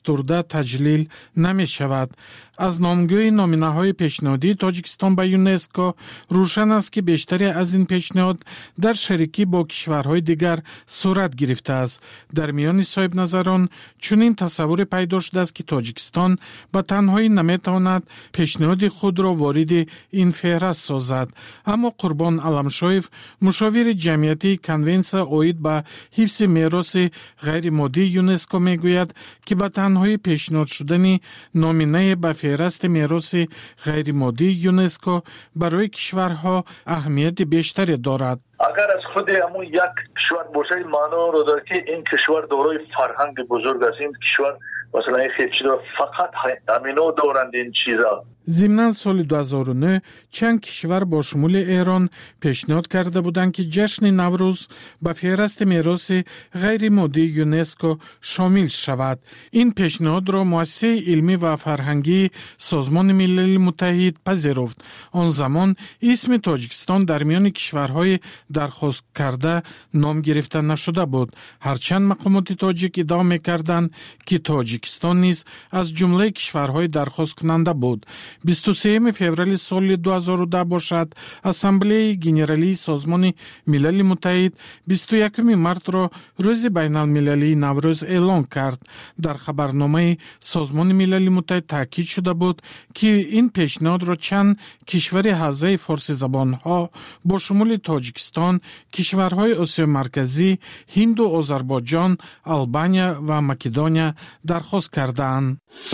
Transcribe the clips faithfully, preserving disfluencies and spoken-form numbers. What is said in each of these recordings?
турда таҷлил намешавад. аз номгӯи номинаҳои пешниҳодии Тоҷикистон ба ЮНЕСКО рӯшан аст, ки бештаре аз ин пешниҳод дар шарикӣ бо кишварҳои дигар сурат гирифтааст. дар миёни соҳибназарон чунин тасаввуре пайдо шудааст, ки Тоҷикистон ба танҳоӣ наметавонад пешниҳоди худро вориди ин феҳраст созад. аммо Қурбон Аламшоев, мушовири ҷамъиятии конвенсия оид ба ҳифзи мероси ғайримоддии ЮНЕСКО мегӯяд, ки ба танҳоӣ пешниҳод шудани номинае ба феҳрасти мероси ғайримоддии ЮНЕСКО барои кишварҳо аҳамияти бештаре дорад. اگر از خود همون یک کشور باشه معنا رو داره که این کشور دارای فرهنگ بزرگ است. این کشور مثلا این خیلی داره فقط همینو دارند این چیزا. ضمناً соли ду ҳазору нӯ чанд кишвар бо шумули Эрон пешниҳод карда буданд, ки ҷашни Наврӯз ба феҳрасти мероси ғайримоддии ЮНЕСКО шомил шавад. ин пешниҳодро муассисаи илмӣ ва фарҳангии Созмони Милали Муттаҳид пазируфт. он замон исми Тоҷикистон дар миёни кишварҳои дархосткарда ном гирифта нашуда буд. ҳарчанд мақомоти тоҷик иддао мекарданд, ки Тоҷикистон низ аз ҷумлаи кишварҳои дархосткунанда буд. бисту сеюми феврали соли ду ҳазору даҳ бошад, Ассамблеяи генералии Созмони Милали Муттаҳид бисту якуми мартро рӯзи байналмилалии Наврӯз эълон кард. дар хабарномаи Созмони Милали Муттаҳид таъкид шуда буд, ки ин пешниҳодро чанд кишвари ҳавзаи форсизабонҳо бо шумули Тоҷикистон, кишварҳои Осиёи Марказӣ, Ҳинду Озарбойҷон, Албания ва Македония дархост кардаанд.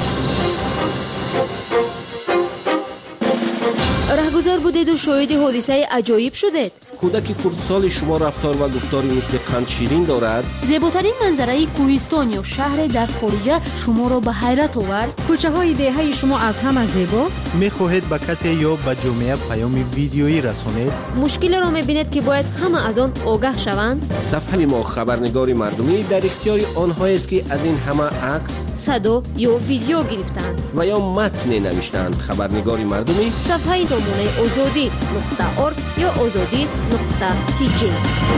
раҳгузор будеду шоҳиди ҳодисаи аҷоиб шудед. кӯдаки курдсоли шумо рафтор ва гуфтори мисли қандширин дорад? зеботарин манзараи кӯҳистон ё шаҳре дар хориҷа шуморо ба ҳайрат овард? кӯчаҳои деҳаи шумо аз ҳама зебост? мехоҳед ба касе ё ба ҷомеа паёми видеоӣ расонед? мушкилеро мебинед, ки бояд ҳама аз он огаҳ шаванд? сафҳаи мо хабарнигори мардумӣ дар ихтиёри онҳоест, ки аз ин ҳама акс, садо ё видео гирифтанд ва ё матне навиштанд. хабарнигори мардумӣ сафҳаи сомонаи озодӣ нуқта орг ё озодӣ нуқта тиҷи.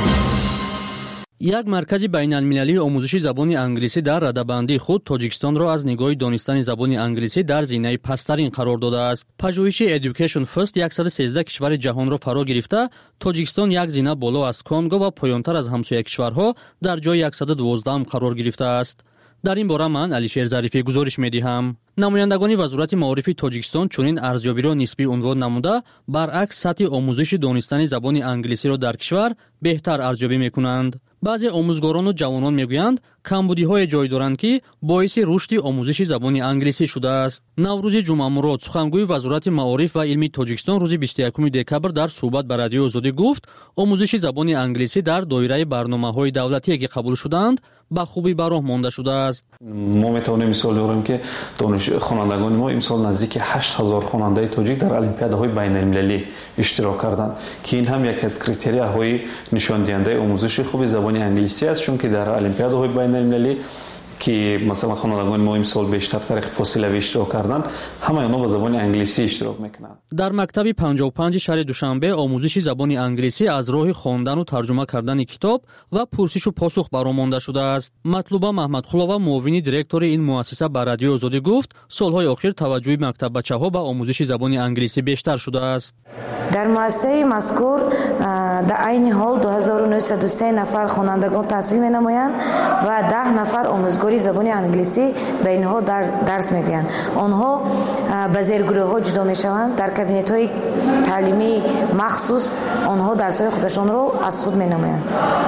як маркази байналмилалии омӯзиши забони англисӣ дар радабандии худ Тоҷикистонро аз нигоҳи донистани забони англисӣ дар зинаи пасттарин қарор додааст. пажӯҳиши Education First яксад و сенздаҳ кишвари ҷаҳонро фаро гирифта, Тоҷикистон як зина боло аз Конго ва поёнтар аз ҳамсоя кишварҳо дар ҷои яксад و дувоздаҳум қарор гирифтааст. дар ин бора ман Алишер Зарифӣ гузориш медиҳам. намояндагони вазорати маорифи Тоҷикистон чунин арзёбиро нисбӣ унвон намуда, баръакс сатҳи омӯзиши донистани забони англисиро дар кишвар беҳтар арзёбӣ мекунанд. баъзе омӯзгорону ҷавонон мегӯянд, камбудиҳое ҷой доранд, ки боиси рушди омӯзиши забони англисӣ шудааст. Наврӯзи Ҷумъамурод, сухангӯи вазорати маориф ва илми Тоҷикистон, рӯзи бисту якуми декабр дар суҳбат ба Радиои Озодӣ гуфт, омӯзиши забони англисӣ дар доираи барномаҳои давлатие ки қабул шуданд, ба хубӣ ба роҳ монда шудааст. мо метавонем мисол биёрем, ки хонандагони мо имсол наздики ҳашт ҳазор хонандаи тоҷик дар олимпиадаҳои байналмилалӣ иштирок карданд, ки ин ҳам яке аз критерияҳои нишондиҳандаи омӯзиши хуби забони англисӣ аст, чунки дар олимпиадаҳои байналмилалӣ ки масалан хонандагони мо имсол бештар тариқи фосилавӣ иштирок карданд, ҳамаи онҳо ба забони англисӣ иштирок мекунанд. дар мактаби панҷоҳу панҷи шаҳри Душанбе омӯзиши забони англисӣ аз роҳи хондану тарҷума кардани китоб ва пурсишу посух баромонда шудааст. Матлуба Маҳмадқулова, муовини директори ин муассиса, ба Радиои Озодӣ гуфт, солҳои охир таваҷҷӯҳи мактаббачаҳо ба омӯзиши забони англисӣ бештар шудааст. дар муассисаи мазкур дар айни ҳол ду ҳазору нӯҳсаду се нафар хонандагон таҳсил менамоянд ва даҳ нафар омӯзгори забони англисӣ ба инҳо дар дарс мегӯянд. онҳо ба зергурӯҳҳо ҷудо мешаванд. дар кабинетҳои таълимии махсус онҳо дарсҳои худашонро аз худ менамоянд.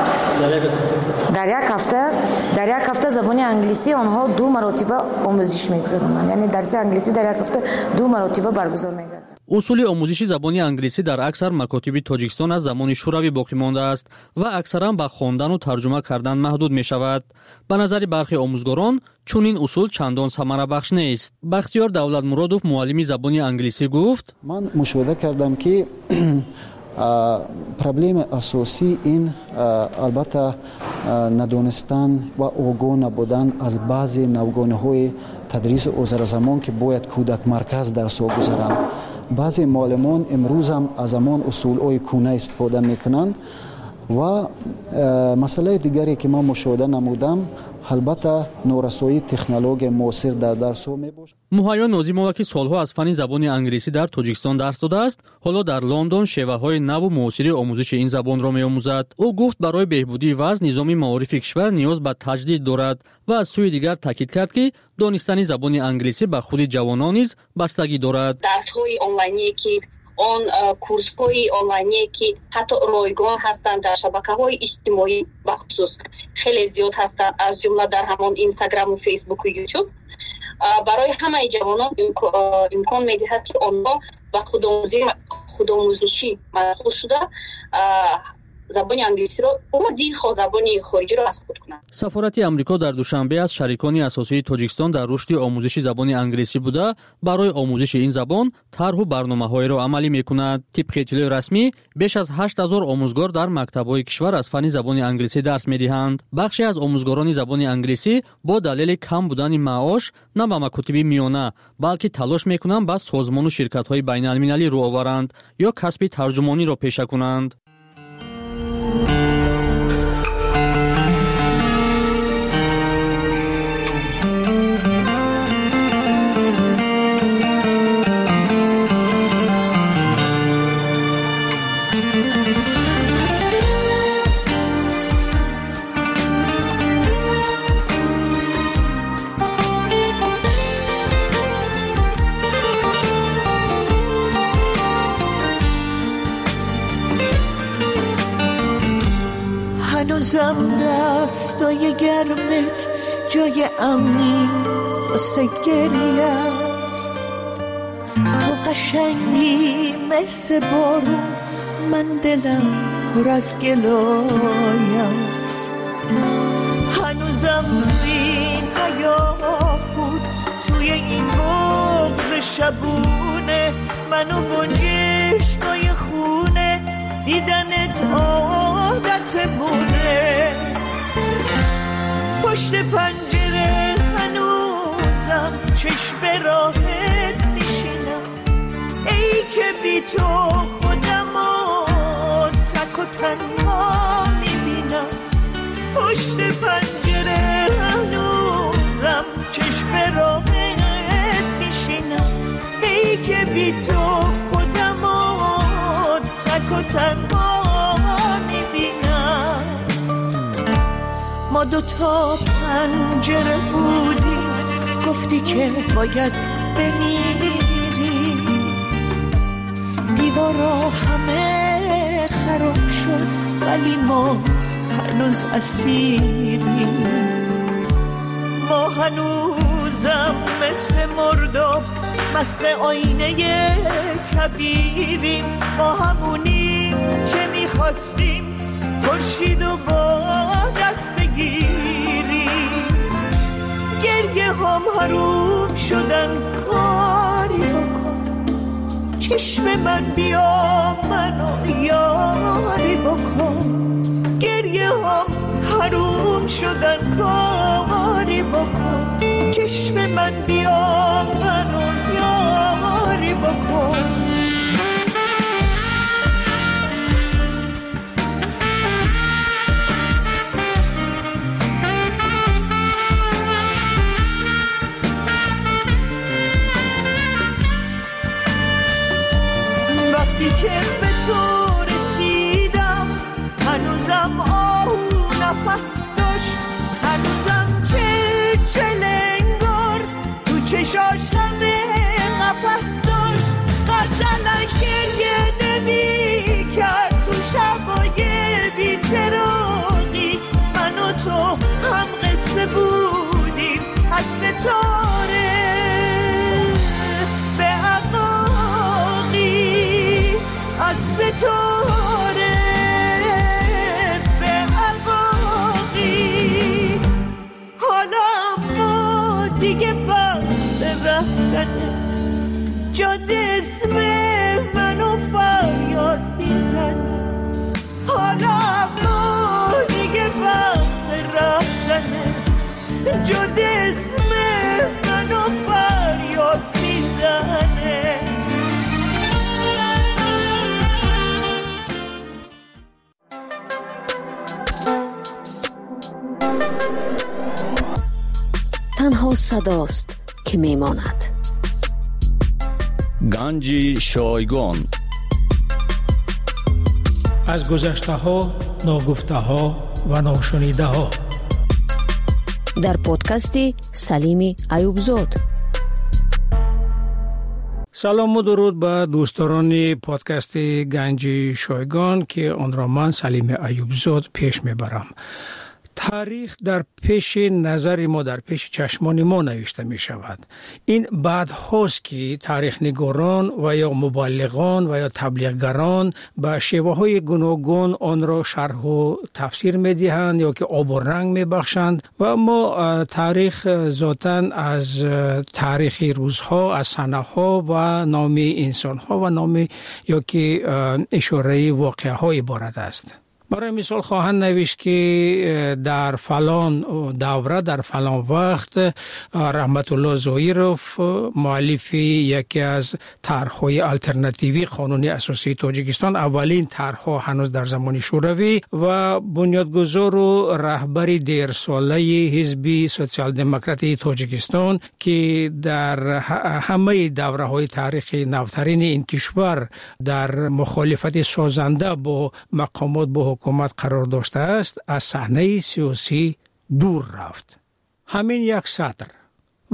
дар як ҳафта дар як ҳафта забони англисӣ онҳо ду маротиба омӯзиш мегузаронанд, яъне дарси англисӣ дар як ҳафта ду маротиба баргузор мегардад. усули омӯзиши забони англисӣ дар аксар макотиби Тоҷикистон аз замони шӯравӣ боқӣ мондааст ва аксаран ба хондану тарҷума кардан маҳдуд мешавад. ба назари бархи омӯзгорон чунин усул чандон самарабахш нест. Бахтиёр Давлатмуродов, муаллими забони англисӣ, гуфт: ман мушоҳида кардам, ки проблеми асосӣ ин албатта надонистан ва огоҳ набудан аз баъзе навгониҳои тадриси озарзамон, ки бояд кӯдакмарказ дарсҳо гузаранд. баъзе муаллимон имрӯз ҳам аз ҳамон усулҳои кӯна истифода мекунанд و مسئله دیگری که من مشاهده نمودم البته نورسایی تکنولوژی معاصر در درس ها میباشد. مهیا نازیمова که سالها از فن زبان انگلیسی در تاجیکستان درس داده است، حالا در لندن شیوه‌های نو و معاصر آموزش این زبان را می‌آموزد. او گفت برای بهبودی وضع نظام معارف کشور نیاز به تجدید دارد و از سوی دیگر تاکید کرد که دانستن زبان انگلیسی به خود جوانان نیز بستگی دارد. درس‌های آنلاینی که آن کورس‌های آنلاینی که حتی رایگان هستند در شبکه‌های اجتماعی بخصوص خیلی زیاد هستند، از جمله در همان اینستاگرام و فیسبوک و یوتیوب، برای همه جوانان امکان می‌دهد که آنها به خودآموزی خودآموزشی مشغول شده زبان انگلیسی را و دیگر زبان خارجی را از خود کنند. سفارت آمریکا در دوشنبه از شریکان اساسی تاجیکستان در رشد آموزش زبان انگلیسی بوده برای آموزش این زبان طرح و برنامه‌های را عملی می‌کند. طبق اطلاع رسمی بیش از هشت هزار آموزگار در مکتب‌های کشور از فن زبان انگلیسی درس می‌دهند. بخشی از آموزگاران زبان انگلیسی با دلیل کم بودن معاش نه به مکاتب میانه بلکه تلاش می‌کنند به سازمان و شرکت‌های بین‌المللی رو آورند یا کسب ترجمانی را پیشه کنند. هنوزم دستای گرمت جای امنی واسه گریه است، تو قشنگی مثل بارون، من دلم پر از گلای است. هنوزم این حیا بود توی این بغض شبونه، منو گنجشکای خونه دیدنت عادت بوده. پشت پنجره هنوزم چشم راحت میشینم، ای که بی تو خودمو تک و تنها میبینم. پشت پنجره هنوزم چشم راحت میشینم، ای که بی تو خودمو تک و تنها میبینم. ما دوتا پنجره بودیم، گفتی که باید بمیری، دیوارا همه خراب شد ولی ما هنوز اسیریم. ما هنوزم مثل مرداب مست آینه کبیریم، ما همونیم که میخواستیم خورشیدو با دست بگیریم. گریه هم حروم شدن، کاری بکن چشم من بیا منو یاری بکن. گریه هم حروم شدن، کاری بکن چشم من بیا منو یاری بکن. وقتی که به تو رسیدم هنوزم آهو نفس داشت، هنوزم چه چلنگار تو چشاش همه قفس داشت. غزلش گریه نمی کرد تو شبای بی‌چراغی، من و تو هم قصه بودیم از ستاره به عقاقی، از ستاره به عقاقی. حالا ما دیگه وقت رفتنه، جاده اسم منو فریاد میزنه. حالا ما دیگه وقت رفتنه، جاده اسم منو فریاد میزنه. صداست که میماند. گنج شایگان. از گذشته ها، ناگفته ها و ناشنیده ها. در پادکست سلیم ایوبزاد. سلام و درود به دوستان پادکست گنج شایگان که آن را من سلیم ایوبزاد پیش میبرم. تاریخ در پیش نظر ما، در پیش چشمان ما نوشته می شود. این بعد هاست که تاریخ نگاران و یا مبلغان و یا تبلیغگران به شیوه های گوناگون آن را شرح و تفسیر می دهند یا که آب و رنگ می بخشند و ما تاریخ ذاتاً از تاریخ روزها، از سنه ها و نام انسان ها و نام یا که اشاره واقعه های عبارت است. برای مثال خواهند نوشت که در فلان دوره، در فلان وقت رحمت الله ظاهرов مؤلف یکی از طرح‌های الटरनेटिव्ی قانون اساسی تاجیکستان، اولین طرح‌ها هنوز در زمان شوروی و بنیادگذار و رهبر دیرساله حزب سوسیال دموکراتی تاجیکستان که در همه دوره‌های تاریخی نوترین این کشور در مخالفت سازنده با مقامات با حکومت قرار داشته است، از صحنه سیاسی دور رفت. همین یک سطر. و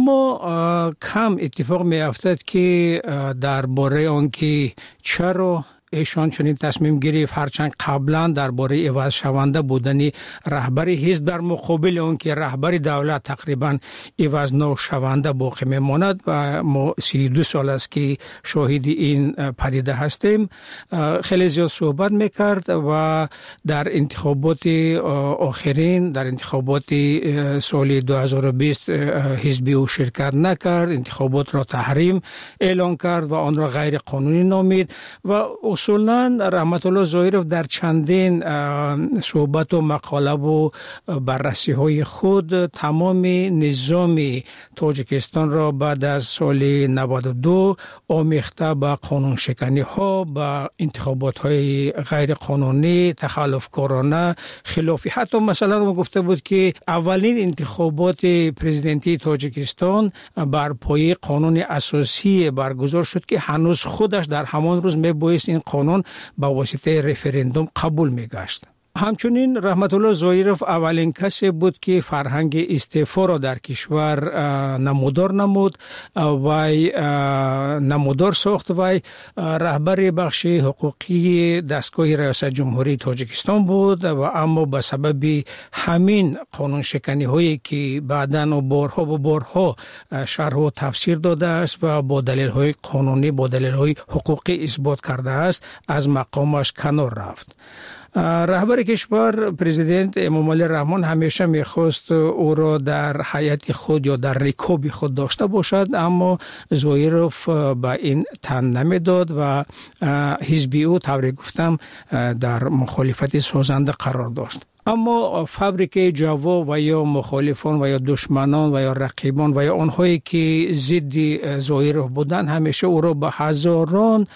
اما کم اتفاق می افتد که درباره آنکه چرا ایشان چنین تصمیم گرفت، هرچند قبلا درباره عوض شونده بودن رهبر حزب در مقابل آن که رهبر دولت تقریبا عوض نشونده باقی میماند و ما سی و دو سال است که شاهد این پدیده هستیم، خیلی زیاد صحبت میکرد و در انتخابات آخرین، در انتخابات سال دو هزار و بیست حزبی او شرکت نکرد، انتخابات را تحریم اعلان کرد و آن را غیر قانونی نامید و اصولاً رحمت الله ظاهرов در چندین صحبت و مقاله و بررسی های خود تمام نظام تاجیکستان را بعد از سال نود و دو آمیخته به قانون شکنی ها، به انتخابات های غیر قانونی، تخلفکارانه، خلافی. حتی مثلا ما گفته بود که اولین انتخابات پرزیدنتی تاجیکستان بر پایه قانون اساسی برگزار شد که هنوز خودش در همان روز میبایست این قانون با واسطه رفراندوم قبول میگشت. همچنین رحمت الله ظاهرов اولین کسی بود که فرهنگ استعفا را در کشور نمودار نمود و نمودار ساخت و رهبر بخش حقوقی دستگاه ریاست جمهوری تاجیکستان بود و اما به سبب همین قانون شکنی هایی که بعداً و بارها و بارها شرح و تفسیر داده است و با دلیل های قانونی، با دلیل های حقوقی اثبات کرده است، از مقامش کنار رفت. رهبر کشور پرزیدنت امامعلی رحمان همیشه میخواست او را در هیئت خود یا در رکاب خود داشته باشد، اما ظاهرov به این تن نمیداد و حزب او طوری گفتم در مخالفت سازنده قرار داشت. اما فابریکه جوا و یا مخالفان و یا دشمنان و یا رقیبان و یا آنهایی که ضد ظاهرov بودند همیشه او را به هزاران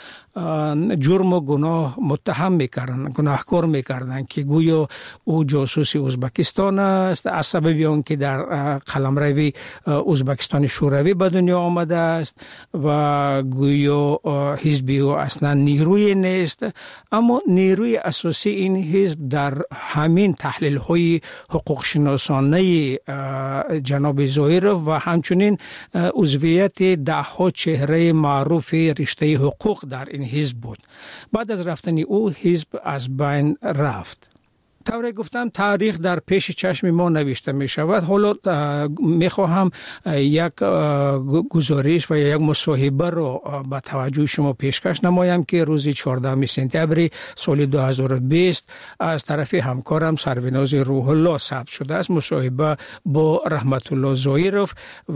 جرم و گناه متهم میکردن، گناهکار میکردن که گویا او جاسوس ازبکستان است، از سبب آن که در قلمرو ازبکستان شوروی به دنیا آمده است و گویا حزب او اصلا نیروی نیست. اما نیروی اساسی این حزب در همین تحلیل های حقوق شناسانه جناب ظاهرov و همچنین عضویت ده ها چهره معروف رشته حقوق در این حزب بود. بعد از رفتن او حزب از بین رفت. طوری گفتم تاریخ در پیش چشم ما نوشته می شود. حالا می خواهم یک گزارش و یک مصاحبه را به توجه شما پیشکش نمایم که روز چهاردهم سپتامبر سال دو هزار و بیست از طرف همکارم سروناز روح الله ثبت شده است. مصاحبه با رحمت الله ظاهرov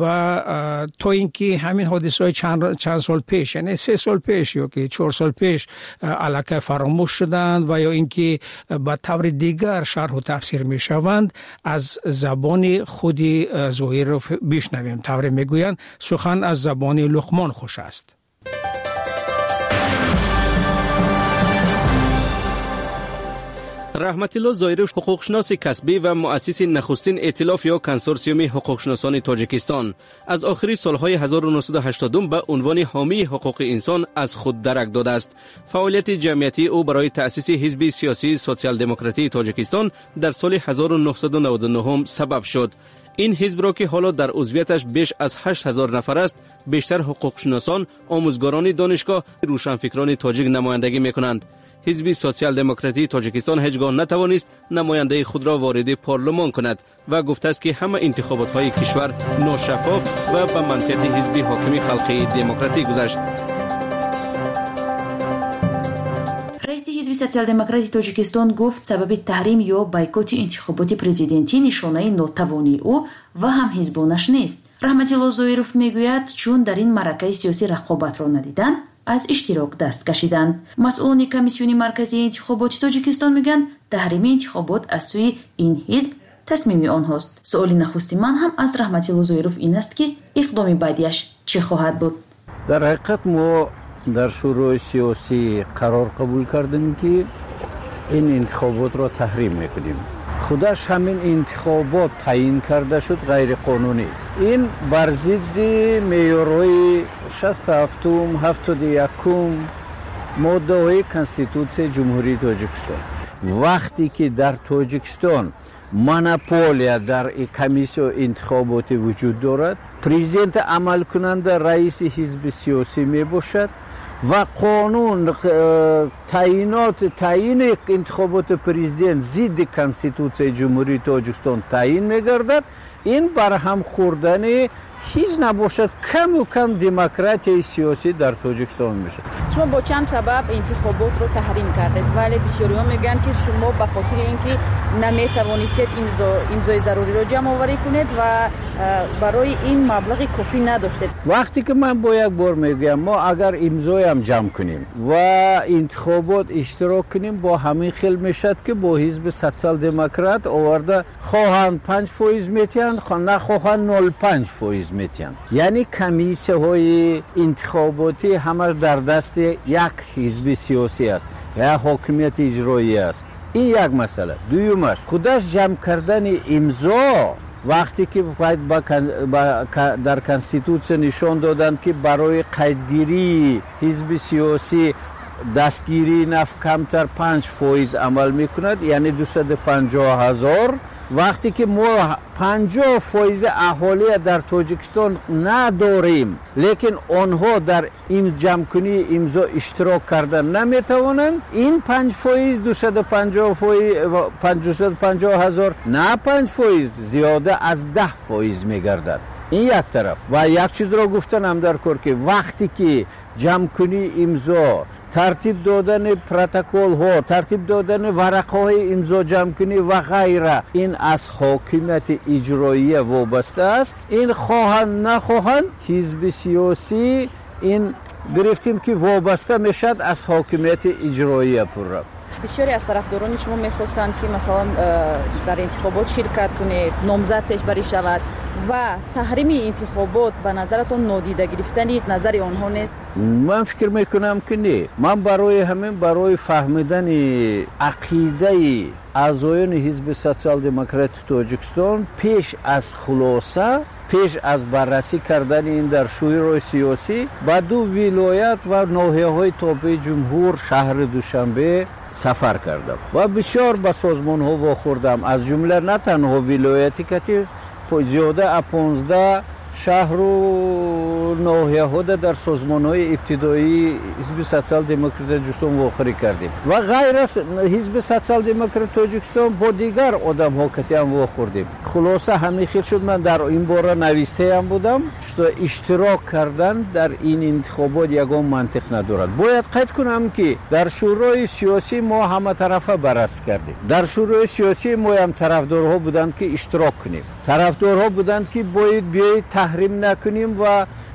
و تا اینکه همین حادثه‌های چند چند سال پیش، یعنی سه سال پیش یا که چهار سال پیش الکی فراموش شدند و یا اینکه به طور دیگر شرح و تفسیر می شوند، از زبان خود ظاهرov بشنویم. طوری می گویند سخن از زبان لقمان خوش است. رحمتالله زایروف حقوقشناس کسبی و مؤسس نخستین ائتلاف یا کنسورسیوم حقوقشناسان تاجیکستان از آخر سالهای هزار و نهصد و هشتاد به عنوان حامی حقوق انسان از خود درک داده است. فعالیت جمعیتی او برای تأسیس حزب سیاسی سوسیال دموکراتی تاجیکستان در سال هزار و نهصد و نود و نه سبب شد. این حزب را که حالا در عضویتش بیش از هشت هزار نفر است، بیشتر حقوقشناسان، آموزگاران دانشگاه، روشنفکران تاجیک نمایندگی می‌کنند. حزب سوسیال دموکراتی تاجیکستان هیچگاه نتوانست نماینده خود را وارد پارلمان کند و گفته است که همه انتخابات های کشور ناشفاف و به منطق حزب حاکم خلقی دموکراتی گذشت. رئیس حزب سوسیال دموکراتی تاجیکستان گفت سبب تحریم یا بایکوت انتخابات پرزیدنتی نشانه ناتوانی او و هم حزبانش نیست. رحمتالله زایروف میگوید چون در این معرکه سیاسی رقابت را ندیدن از اشتراک دست کشیدند. مسئولان کمیسیون مرکزی انتخابات تاجیکستان میگن تحریم انتخابات از سوی این حزب تصمیم آنهاست. سوال نخستی من هم از رحمتالله زایروف این است که اقدام بعدیش چه خواهد بود؟ در حقیقت ما در شورای سیاسی قرار قبول کردیم که این انتخابات را تحریم میکنیم. خودش همین انتخابات تعیین کرده شد غیر قانونی. این بر ضد معیارهای شصت و هفت هفتاد و یک ماده های کنستیتوسیون جمهوری تاجیکستان. وقتی که در تاجیکستان مونوپولیا در کمیسیون انتخاباتی وجود دارد، پرزیدنت عمل کننده رئیس حزب سیاسی می باشد و قانون تعیینات تعیین انتخابات پرزیدنت ضد کنستیتوسیون جمهوری تاجیکستان تعیین می‌گردد. این برهم خوردن هیچ نباشد کم و کم دموکراسی سیاسی در تاجیکستان میشه. شما با چند سبب انتخابات رو تحریم کردید، ولی بسیاری‌ها میگن که شما به خاطر اینکه نمیتوانستید امضا امضای ضروری رو جمع آوری کنید و برای این مبلغ کافی نداشتید. وقتی که من با یک بار میگم ما اگر امضای هم جمع کنیم و انتخابات اشتراک کنیم با همین خیل میشد که با حزب سوسیال دموکرات آورده خواهند پنج فیصد میتین، نخواهند نود و پنج فیصد میتین. یعنی کمیسیه های انتخاباتی همش در دست یک حزب سیاسی است یا حاکمیت اجرایی است. این یک مسئله. دویمش خودش جمع کردن امضا وقتی که در کنستیتوسیون نشان دادند که برای قیدگیری حزب سیاسی دستگیری نفت کمتر پنج فیصد عمل میکند، یعنی دویست و پنجاه هزار. وقتی که ما پنجاه فیصد اهالی در تاجیکستان نداریم لیکن آنها در این جمع کنی امضا اشتراک کردن نمیتوانند، این پنج فیصد دویست و پنجاه هزار نه پنج فیصد زیاده از ده فیصد میگردد. این یک طرف. و یک چیز را گفتنم در کار که وقتی که جمع کنی امضا، ترتیب دادن پروتکل ها، ترتیب دادن ورقه های امضا جمع کنی و غیره، این از حاکمیت اجرایی وابسته است. این خواهند نخواهند حزب سیاسی این گرفتیم که وابسته میشد از حاکمیت اجرایی پورا. بسیاری از طرفداران شما میخواستند که مثلا در انتخابات شرکت کنید، نامزد پیشبری شود و تحریم انتخابات به نظرتون نادیده گرفتن نظر آنها نیست؟ من فکر میکنم که نه. من برای همین برای فهمیدن عقیده اعضایان حزب سوسیال دموکرات تاجیکستان پیش از خلاصه پیش از بررسی کردن این در شورای سیاسی با دو ولایت و ناحیه‌های تابع جمهور شهر دوشنبه سفر کردم و بسیار به سازمان ها واخوردم، از جمله نه تنها ولایتی که زیاده از پانزده شهر و ناحیه ها در سازمان های ابتدایی حزب سوسیال دموکرات تاجیکستان واخوری کردیم و غیر از حزب سوسیال دموکرات تاجیکستان با دیگر آدم ها کتی هم واخوردیم. خلاصه همین خیل شد من در این باره نویسته هم بودم که اشتراک کردن در این انتخابات یگان منطق ندارد. باید قید کنم که در شورای سیاسی ما همه طرفه بررسی کردیم. در شورای سیاسی ما هم طرفدارها بودند که اشتراک کنیم، طرفدارها بودند که باید بیایید تحریم نکنیم و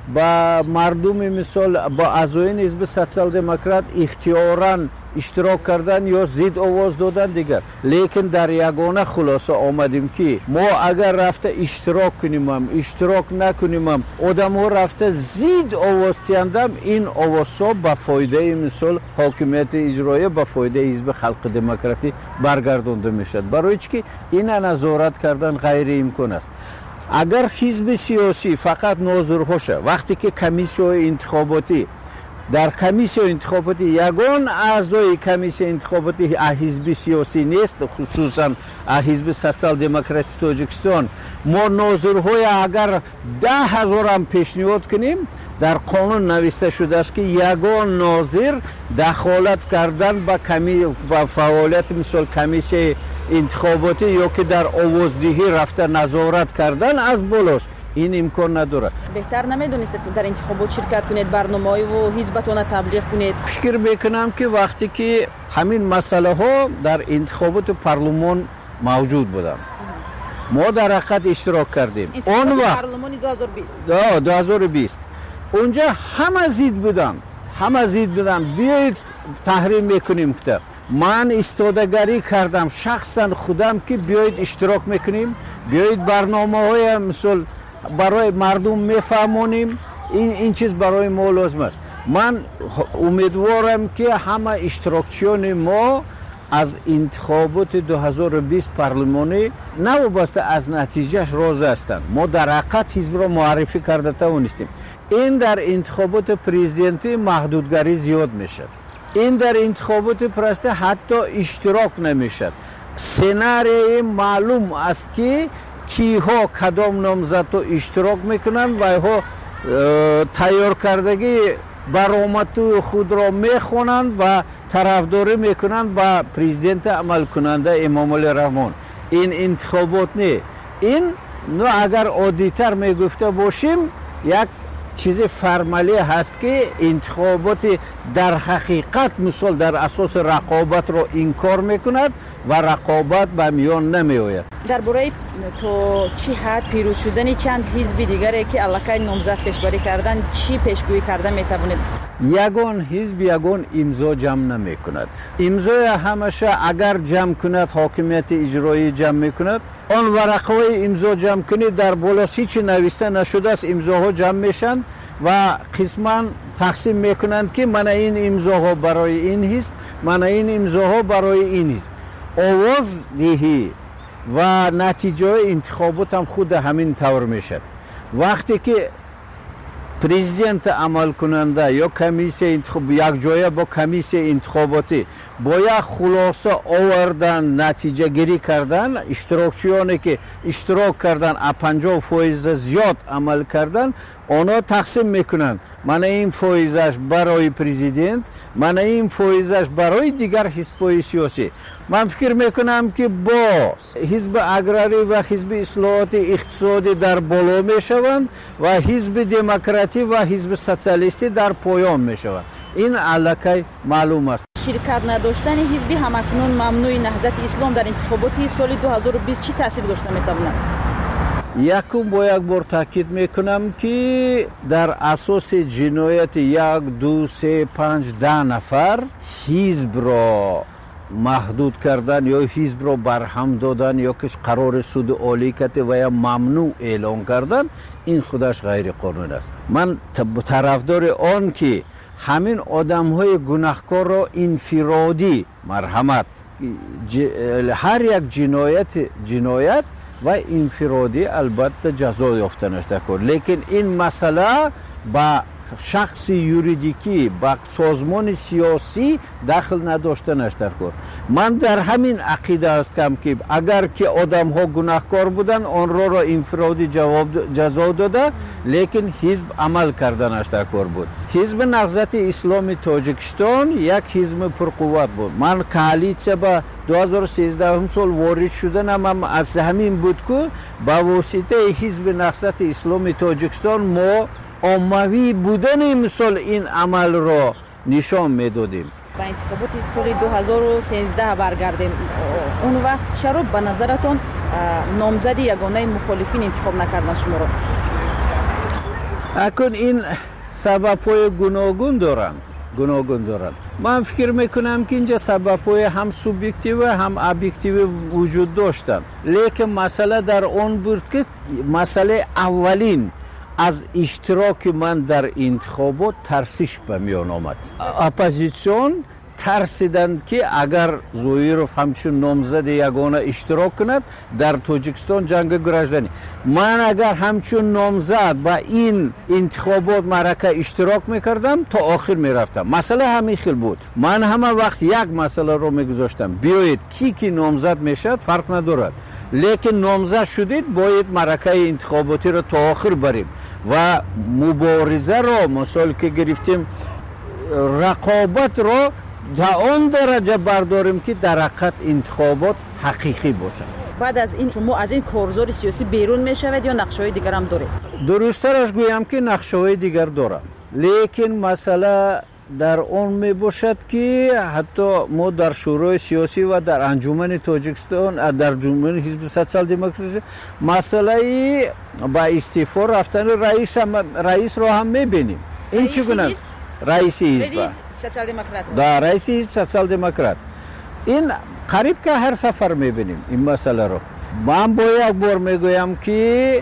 با مردم مثال با اعضایان حزب سوسیال دموکرات اختیاراً اشتراک کردن یا زید آواز دادن دیگر. لیکن در یگانه خلاصه آمدیم که ما اگر رفته اشتراک کنیم هم اشتراک نکنیم هم آدم ها رفته زید آواز تیندم، این آواز ها به فایده مثال حاکمیت اجرایی به فایده حزب خلق دموکراتی برگردانده میشد. برای چی که این نظارت کردن غیر امکان است. اگر حزب سیاسی فقط ناظرهاشه، وقتی که کمیسیون انتخاباتی در کمیسیون انتخاباتی یگان اعضای کمیسیون انتخاباتی حزب سیاسی نیست، خصوصا حزب سوسیال دموکراتی تاجیکستان، ما ناظرهای اگر ده هزار هم پیشنهاد کنیم در قانون نوشته شده است که یگان ناظر دخالت کردن با کمی با فعالیت مثل کمیسیون انتخاباتی یا که در آوازدهی رفته نظارت کردن از بالاش این امکان نداره. بهتر نمیدونید که در انتخابات شرکت کنید، برنامه‌های و حزبتون تبلیغ کنید؟ فکر میکنم که وقتی که همین مسئله ها در انتخابات پارلمان موجود بودن ما در حقیقت اشتراک کردیم. اون وقت پارلمان دو هزار و بیست دو هزار و بیست اونجا همه زید بودن همه زید بودن بیایید تحریم میکنیم که من استادگاری کردم شخصا خودم که بیایید اشتراک میکنیم، بیایید برنامه های مثل برای مردم میفهمونیم، این این چیز برای ما لازم است. من امیدوارم که همه اشتراکچیان ما از انتخابات دو هزار و بیست پارلمانی نوابسته از نتیجهش راضی هستند. ما در حقیقت حزب را معرفی کرده توانستیم. این در انتخابات پرزیدنتی محدودگری زیاد میشه، این در انتخابات پرسته حتی اشتراک نمیشد. سناریوی معلوم است که کیها کدام نامزد تو اشتراک میکنن و ها تیار کردگی برآمد خود را میخونند و طرفداری میکنند با پرزیدنت عمل کننده امام علی رحمان. این انتخابات نه، این نه اگر عادی‌تر میگفته باشیم یک چیز فرمالی هست که انتخابات در حقیقت مثال در اساس رقابت را انکار میکند و رقابت به میان نمی آید. درباره تو چی حد پیروز شدن چند حزب دیگری که علاقه نامزد پیشبری کردن چی پیشگویی کرده میتوانید؟ یگان حزب یگان امضا جمع نمی کند. امضای همشه اگر جمع کند حاکمیت اجرایی جمع میکند، آن ورقهای امضا جمع کنید در بالا هیچ نوشته نشده است، امضاها جمع میشن و قسما تقسیم میکنند که من این امضاها برای این حزب، من این امضاها برای این حزب. آواز دهی و نتیجه انتخابات هم خود همین طور میشد. وقتی که پرزیدنت عمل کننده یا کمیسیون انتخاب یک جای با کمیسیون انتخاباتی باید خلاصه آوردن، نتیجه گیری کردن، اشتراکچیانی که اشتراک کردن پنجاه فیصد زیاد عمل کردن آنها تقسیم میکنن، من این فایزش برای پرزیدنت، من این فایزش برای دیگر حزب‌های سیاسی. من فکر میکنم که با حزب اگراری و حزب اصلاحات اقتصادی در بالا میشوند و حزب دموکراتی و حزب سوسیالیستی در پایان میشوند. این علاقه معلوم است. شرکت نداشتن حزب همکنون ممنوع نهضت اسلام در انتخابات سال دو هزار و بیست چی تاثیر داشته میتواند؟ یکم با یک بار تاکید میکنم که در اساس جنایت یک دو سه پنج ده نفر حزب را محدود کردن یا حزب را برهم دادن یا که قرار سود عالی کرده و یا ممنوع اعلان کردن، این خودش غیر قانون است. من طرفدار آن که همین آدم های گناهکار را انفرادی مرحمت، هر یک جنایت جنایت و انفرادی البته جزا یافتنش دکار، لیکن این مسئله با شخص یوریدیکی با سازمان سیاسی دخل نداشتنش دکار. من در همین عقیده هستم که اگر که آدم ها گناهکار بودن آن را را انفرادی جواب جزا داده، لیکن حزب عمل کردنش دکار بود. حزب نهضت اسلامی تاجیکستان یک حزب پرقوت بود. من کالیسیا با دو هزار و سیزده سال وارد شدنم هم از همین بود که با واسطه حزب نهضت اسلامی تاجیکستان ما عمومی بودن مثل این عمل را نشان میدادیم. با انتخابات سال دو هزار و سیزده برگردیم، اون وقت چرا به نظرتون نامزد یگانه مخالفین انتخاب نکردن شما را؟ اکنون این سبب‌های گوناگون دارند گوناگون دارند من فکر میکنم که اینجا سبب‌های هم سوبژکتیو هم ابجکتیو وجود داشتند لیکن مسئله در اون بود که مسئله اولین از اشتراک من در انتخابات ترسش به میان آمد اپوزیسیون ترسیدند که اگر زویروف همچون نامزد یگانه اشتراک کند در تاجیکستان جنگ گرجدنی من اگر همچون نامزد با این انتخابات معرکه اشتراک میکردم تا آخر میرفتم مسئله همین خیل بود من همه وقت یک مسئله رو میگذاشتم بیایید کی کی نامزد میشد فرق ندارد لیکن نامزد شدید باید معرکه انتخاباتی رو تا آخر بریم و مبارزه رو مثال که گرفتیم رقابت رو در آن درجه برداریم که در حقیقت انتخابات حقیقی باشد. بعد از این شما از این کارزار سیاسی بیرون میشوید یا نقشه‌های دیگر هم دارید؟ درست‌ترش گویم که نقشه‌های دیگر دارم لیکن مسئله در اون می باشد که حتی ما در شورای سیاسی و در انجمن تاجیکستان در انجمن حزب سوسیال دموکراسی مسئله با استعفا رفتن رئیس رئیس رو هم می‌بینیم این چگونه رئیس حزب سوسیال دموکرات در رئیس حزب سوسیال دموکرات این قریب که هر سفر می‌بینیم این مسئله رو من با یک بار میگویم که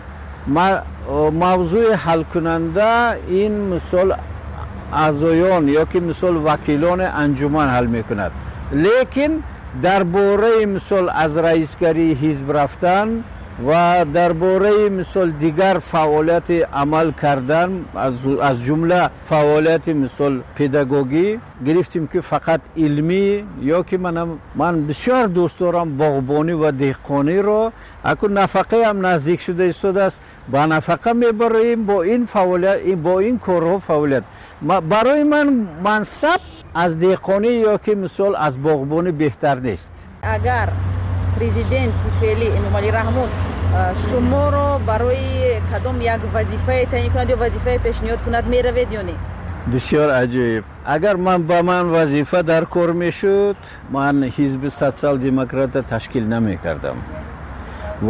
موضوع حل کننده این مثال اعضایان یا که مثال وکیلان انجمن حل میکند لیکن درباره مثال از رئیسگری حزب رفتن و درباره مثال دیگر فعالیت عمل کردن از از جمله فعالیت مثال پداگوژی گرفتیم که فقط علمی یا که من من بسیار دوست دارم باغبانی و دهقانی رو اکنون نفقه هم نزدیک شده ایستاده است با نفقه میبریم با این فعالیت با این کارها فعالیت برای من منصب از دهقانی یا که مثال از باغبانی بهتر نیست اگر پرزیدنت فعلی انومالی رحمون شما رو برای کدام یک وظیفه تعیین کند یا وظیفه پیشنهاد کند میروید یا نه؟ بسیار عجیب اگر من با من وظیفه در کار میشد من حزب سوسیال دموکرات تشکیل نمی کردم و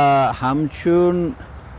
همچون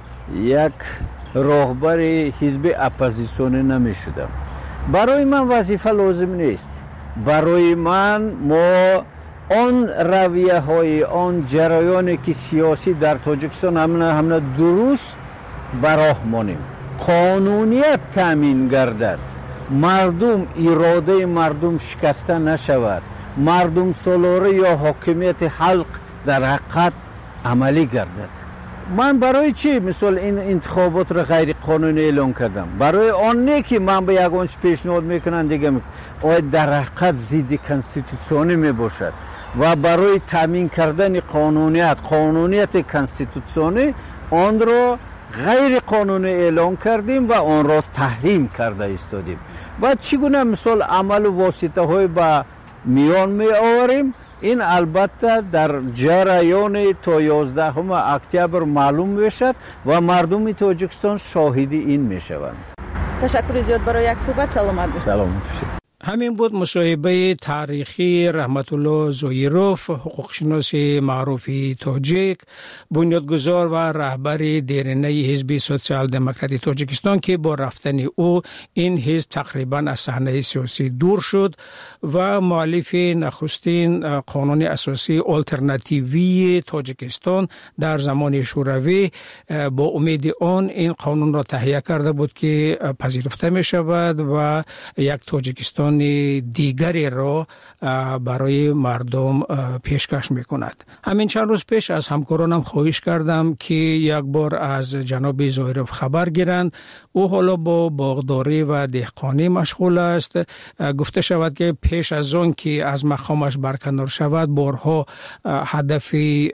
یک راهبر حزب اپوزیسیونی نمی شدم برای من وظیفه لازم نیست برای من ما آن رویه های آن جریانی که سیاسی در تاجیکستان همه همه درست براه مانیم قانونیت تامین گردد مردم اراده مردم شکسته نشود مردم سالاره یا حاکمیت خلق در حقیقت عملی گردد من برای چی مثلا این انتخابات را غیر قانونی اعلام کردم برای آن نه که من به یگانش پیشنهاد میکنم دیگه آید در حقیقت ضد کانستیتوسیونی میباشد و برای تامین کردن قانونیت قانونیت کانستیتوسیونی آن را غیر قانونی اعلام کردیم و آن را تحریم کرده ایستادیم و چگونه مثال عمل و واسطه های با میان می آوریم این البته در جریان تا یازدهم اکتبر معلوم میشد و مردم تاجیکستان شاهد این میشوند. تشکر زیاد برای یک صحبت. سلامت باشید. سلامت باشید. همین بود مصاحبه تاریخی رحمت الله زویروف حقوقشناس معروفی تاجیک بنیادگذار و رهبر دیرینه حزب سوسیال دموکراتی تاجیکستان که با رفتن او این حزب تقریبا از صحنه سیاسی دور شد و مؤلف نخستین قانون اساسی آلترناتیوی تاجیکستان در زمان شوروی با امید آن این قانون را تهیه کرده بود که پذیرفته می شود و یک تاجیکستان دیگری را برای مردم پیشکش میکند. همین چند روز پیش از همکارانم خواهش کردم که یک بار از جناب زویروف خبر گیرند. او حالا با باغداری و دهقانی مشغول است. گفته شود که پیش از آن که از مقامش برکنار شود بارها هدف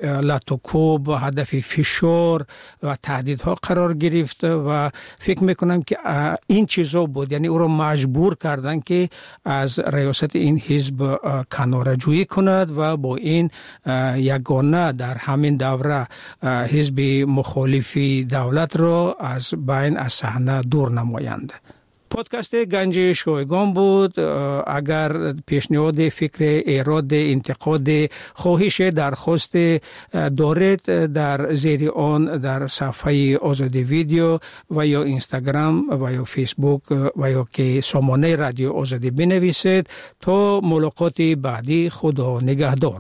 لطوکوب و هدف فشار و تهدیدها قرار گرفت و فکر میکنم که این چیزا بود، یعنی او را مجبور کردن که از ریاست این حزب کناره‌جویی کند و با این یگانه در همین دوره حزب مخالف دولت را از بین از صحنه دور نمایند. پادکست گنج شایگان بود. اگر پیشنهاد، فکر، ایراد، انتقاد، خواهش، درخواست دارید در زیر آن در صفحه آزادی ویدیو و یا اینستاگرام و یا فیسبوک و یا که سامانه رادیو آزادی بنویسید. تا ملاقات بعدی، خدا نگهدار.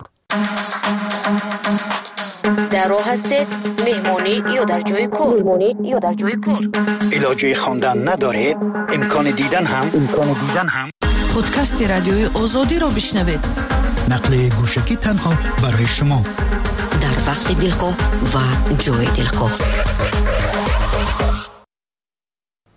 در راه هستید، مهمانی یا در جای کار، مهمانی یا در جای کار، علاجه خواندن ندارید، امکان دیدن هم امکان دیدن هم پادکست رادیوی آزادی را بشنوید. نقل گوشکی تنها برای شما در وقت دلخواه و جای دلخواه.